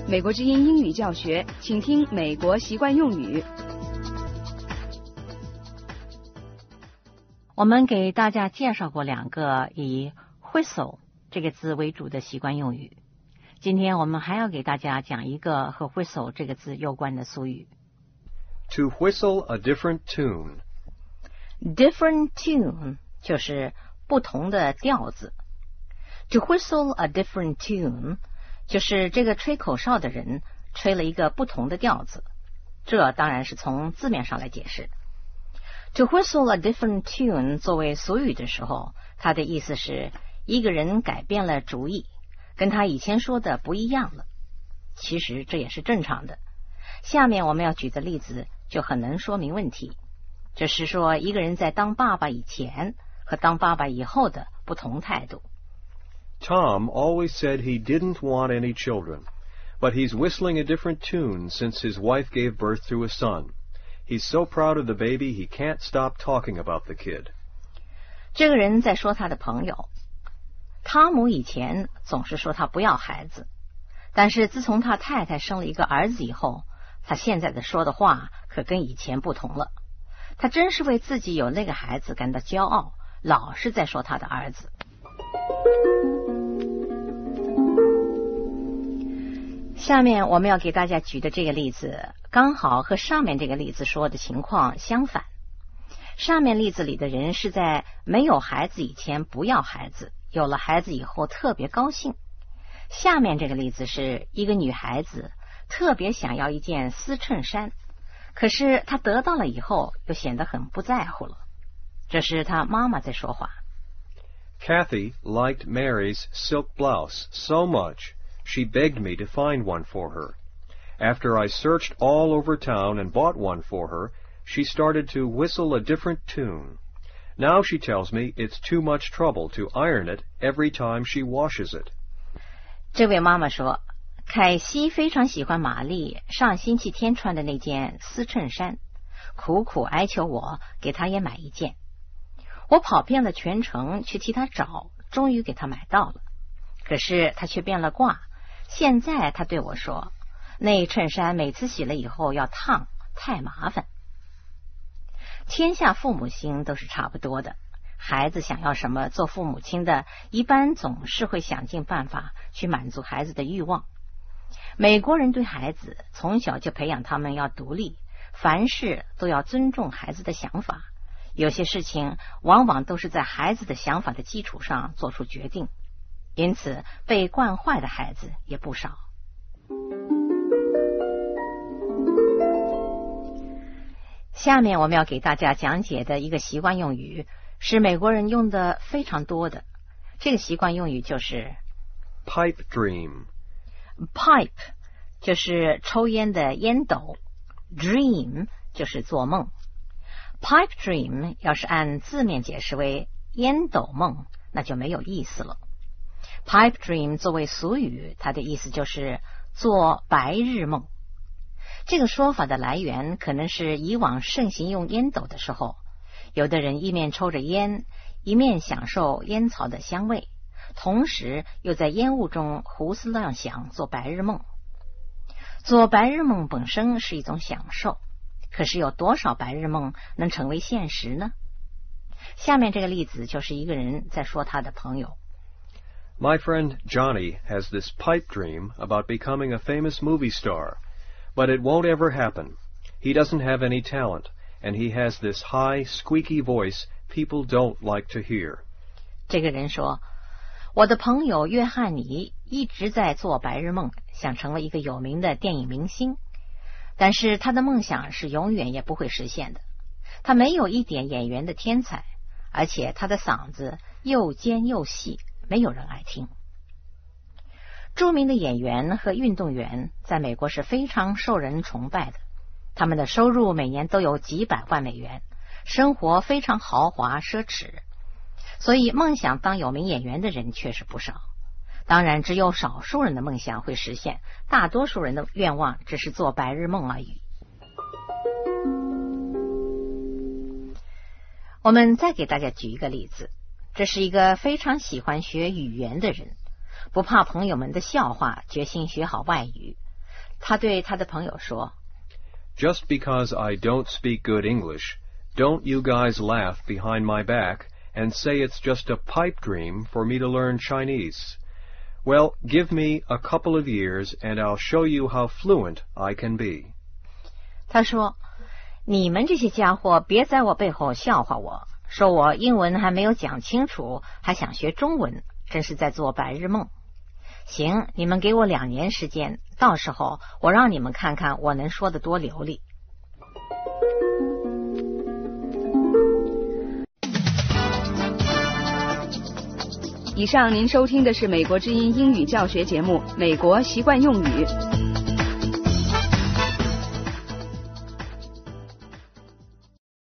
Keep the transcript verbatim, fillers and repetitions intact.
美国之音英语教学，请听美国习惯用语。 我们给大家介绍过两个以 whistle 这个字为主的习惯用语。今天我们还要给大家讲一个和 whistle 这个字有关的俗语。 To whistle a different tune. Different tune 就是不同的调子。To whistle a different tune 就是这个吹口哨的人吹了一个不同的调子。这当然是从字面上来解释。To whistle a different tune 作为俗语的时候，它的意思是一个人改变了主意，跟他以前说的不一样了。其实这也是正常的。下面我们要举的例子就很能说明问题。这是说一个人在当爸爸以前和当爸爸以后的不同态度。 Tom always said he didn't want any children, but he's whistling a different tune since his wife gave birth to a son. He's so proud of the baby he can't stop talking about the kid. 这个人在说他的朋友。汤姆以前总是说他不要孩子，但是自从他太太生了一个儿子以后，他现在的说的话可跟以前不同了。他真是为自己有那个孩子感到骄傲，老是在说他的儿子。下面我们要给大家举的这个例子，刚好和上面这个例子说的情况相反。上面例子里的人是在没有孩子以前不要孩子，有了孩子以后特别高兴。下面这个例子是一个女孩子特别想要一件丝衬衫，可是她得到了以后又显得很不在乎了。这是她妈妈在说话。 Kathy liked Mary's silk blouse so much, she begged me to find one for her. After I searched all over town and bought one for her, she started to whistle a different tune. Now she tells me it's too much trouble to iron it every time she washes it. 这位妈妈说，凯西非常喜欢玛丽上星期天穿的那件丝衬衫，苦苦哀求我给她也买一件。我跑遍了全城去替她找，终于给她买到了。可是她却变了卦，现在她对我说，那衬衫每次洗了以后要烫，太麻烦。天下父母心都是差不多的，孩子想要什么，做父母亲的一般总是会想尽办法去满足孩子的欲望。美国人对孩子从小就培养他们要独立，凡事都要尊重孩子的想法，有些事情往往都是在孩子的想法的基础上做出决定，因此被惯坏的孩子也不少。下面我们要给大家讲解的一个习惯用语是美国人用的非常多的，这个习惯用语就是 Pipe dream. Pipe 就是抽烟的烟斗， Dream 就是做梦。 Pipe dream 要是按字面解释为烟斗梦，那就没有意思了。 Pipe dream 作为俗语，它的意思就是做白日梦。这个说法的来源可能是以往盛行用烟斗的时候，有的人一面抽着烟，一面享受烟草的香味，同时又在烟雾中胡思乱想，做白日梦。做白日梦本身是一种享受，可是有多少白日梦能成为现实呢？下面这个例子就是一个人在说他的朋友。 My friend Johnny has this pipe dream about becoming a famous movie star, but it won't ever happen. He doesn't have any talent, and he has this high, squeaky voice people don't like to hear. 这个人说，我的朋友约翰尼一直在做白日梦，想成为一个有名的电影明星，但是他的梦想是永远也不会实现的。他没有一点演员的天才，而且他的嗓子又尖又细，没有人爱听。著名的演员和运动员在美国是非常受人崇拜的，他们的收入每年都有几百万美元，生活非常豪华奢侈，所以梦想当有名演员的人确实不少。当然只有少数人的梦想会实现，大多数人的愿望只是做白日梦而已。我们再给大家举一个例子，这是一个非常喜欢学语言的人，不怕朋友们的笑话，决心学好外语。 他对他的朋友说 Just because I don't speak good English, don't you guys laugh behind my back and say it's just a pipe dream for me to learn Chinese. Well, give me a couple of years and I'll show you how fluent I can be. 他说，你们这些家伙别在我背后笑话我，说我英文还没有讲清楚，还想学中文，真是在做白日梦。行，你们给我两年时间，到时候我让你们看看我能说得多流利。 以上您收听的是美国之音英语教学节目《美国习惯用语》。